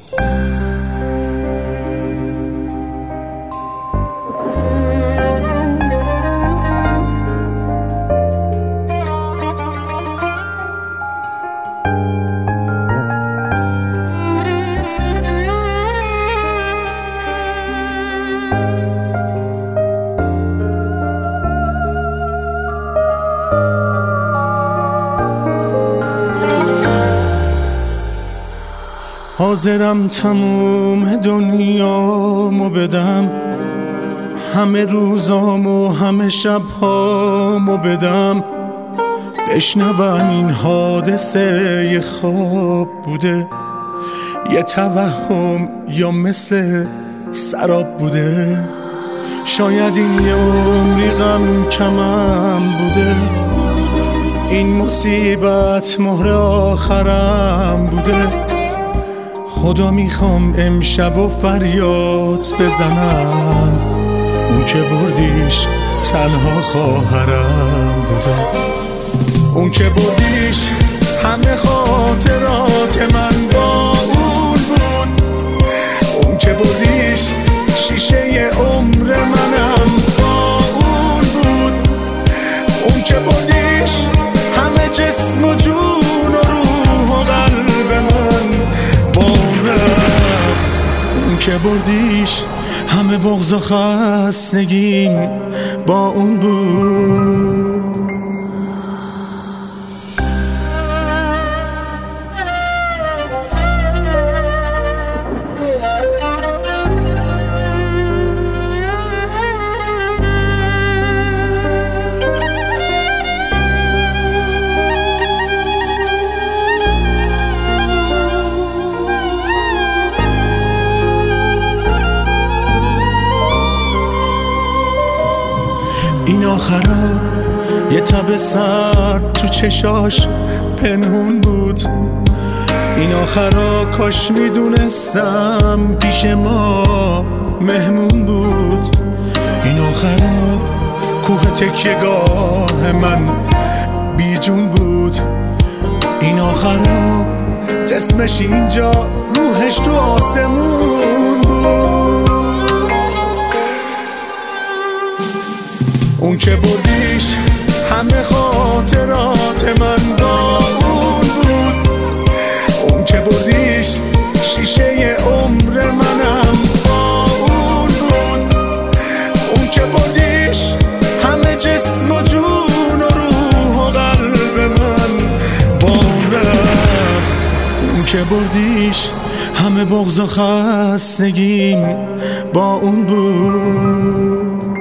حاضرم تموم دنیامو بدم، همه روزامو همه شبهامو بدم، بشنوم این حادثه یه خواب بوده، یه توهم یا مثل سراب بوده. شاید این یه عمری غم کمم بوده، این مصیبت مهر آخرم بوده. خدا میخوام امشب و فریاد بزنم، اون که بردیش تنها خواهرم بوده. اون که بردیش همه خاطرات من با اون بود، اون که بردیش شیشه عمر منم با اون بود، اون که بردیش همه جسم و جون و روح و قلب من با اون رفت. اون که بردیش همه بغض و خستگیم با اون بود. این آخرا یه تب سرد تو چشاش پنهون بود، این آخرا کاش میدونستم پیش ما مهمون بود. این آخرا کوه تکیه‌گاه من بیجون بود، این آخرا جسمش اینجا روحش تو آسمون بود. اون که بردیش همه خاطرات من با اون بود، اون که بردیش شیشه عمر منم با اون بود، اون که بردیش همه جسم و جون و روح و قلب من با اون رفت. اون که بردیش همه بغض و خستگیم با اون بود.